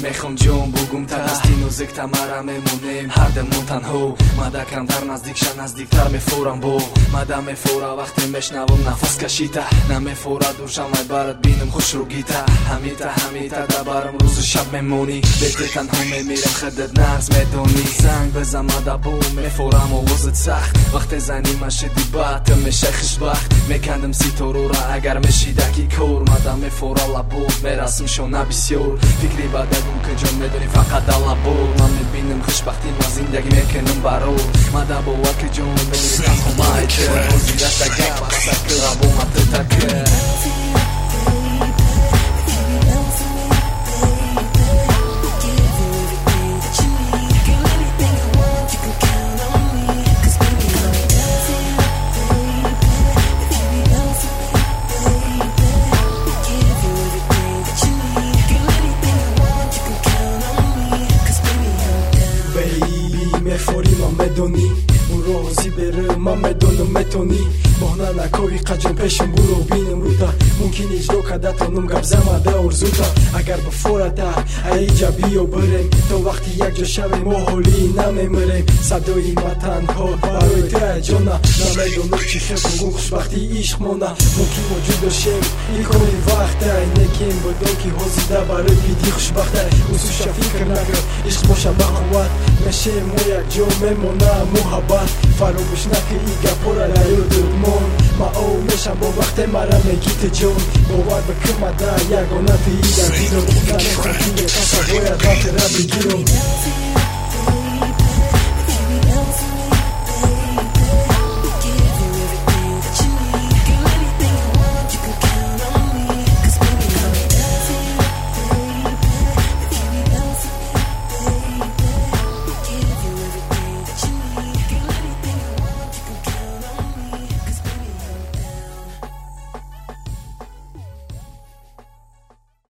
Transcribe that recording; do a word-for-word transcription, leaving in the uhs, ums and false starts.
мехом ҷон бугум тагасти нозик тамара мемонем ҳардамон танҳо мада камтар наздикша наздиктар мефорам бо мада мефора вақте мешнавам нафас кашита намефора душамай барат бинам хушругита ҳамита ҳамита дабарам рӯзу шаб мемонӣ бете танҳо мемирам хадат нарз медонӣ занг безам мада бо мефорам овозат сахт вақте зани машиди баъта мешай хушбахт мекандам ситорора агар мешидаки кор мада мефора лабот мерасм шона бисёр фикри бадагум ки ҷон медонӣ фақат дар лабот ман мебинам хушбахтӣ ва зиндагӣ мекунам барор мада бова ки ҷон медонӣ танҳо майка озидастага басаки рабомататака мефори ман медонӣ буро ҳози берӣ ман медонам метонӣ моҳна накои қаҷон пешам буро бинам рӯта мумкин иҷро кардатонам гапзамада орзута агар ба фората аиҷа биё бирем то вақти якҷо шавем мо ҳолӣ намемирем садои ма танҳо барои ту ҷона намедонам чӣ хел бугум хушбахти ишқ мона мумкин мо ҷудо шем илкони вақтай некин будон ки ҳозида барои бидӣ хушбахтай усуша фикр накар ишқ боша бақувват мешем мо якҷо мемона муҳаббат фаромӯш наки и гапора наёдуд мон мао мешам бо вақте мара меги ту ҷон бовар бикӯмада ягона ту идар дидор намехоҳ ки якаса бояд вақтера бигиром